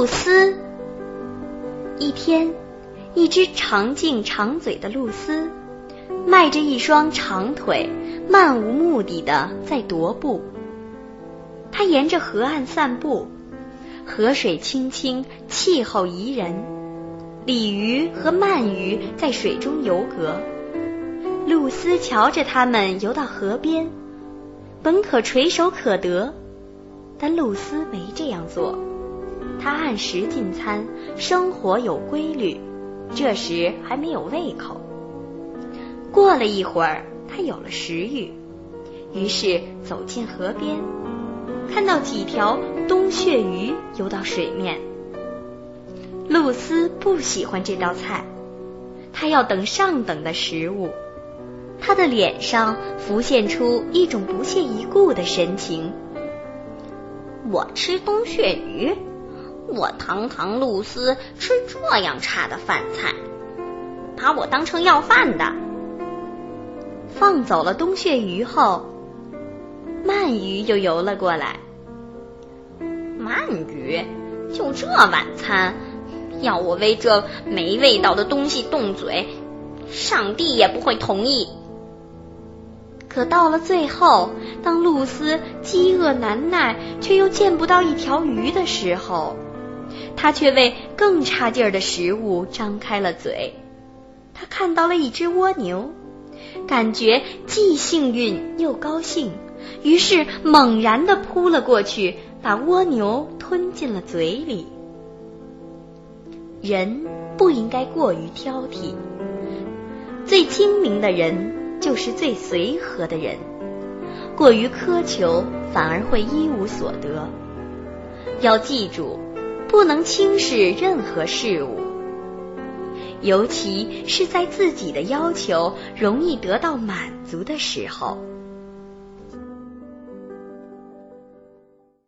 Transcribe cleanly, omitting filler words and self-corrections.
露丝。一天，一只长颈长嘴的露丝迈着一双长腿，漫无目的地在踱步。它沿着河岸散步，河水清清，气候宜人，鲤鱼和鳗鱼在水中游弋。露丝瞧着它们游到河边，本可垂手可得，但露丝没这样做。她按时进餐，生活有规律，这时还没有胃口。过了一会儿，她有了食欲，于是走进河边，看到几条冬血鱼游到水面。露丝不喜欢这道菜，她要等上等的食物。她的脸上浮现出一种不屑一顾的神情。 我吃冬血鱼？我堂堂露丝吃这样差的饭菜，把我当成要饭的。 放走了冬血鱼后，鳗鱼又游了过来。 鳗鱼？就这晚餐，要我为这没味道的东西动嘴，上帝也不会同意。 可到了最后，当露丝饥饿难耐，却又见不到一条鱼的时候，她却为更差劲儿的食物张开了嘴。她看到了一只蜗牛，感觉既幸运又高兴，于是猛然地扑了过去，把蜗牛吞进了嘴里。人不应该过于挑剔，最精明的人就是最随和的人，过于苛求反而会一无所得。要记住，不能轻视任何事物，尤其是在自己的要求容易得到满足的时候。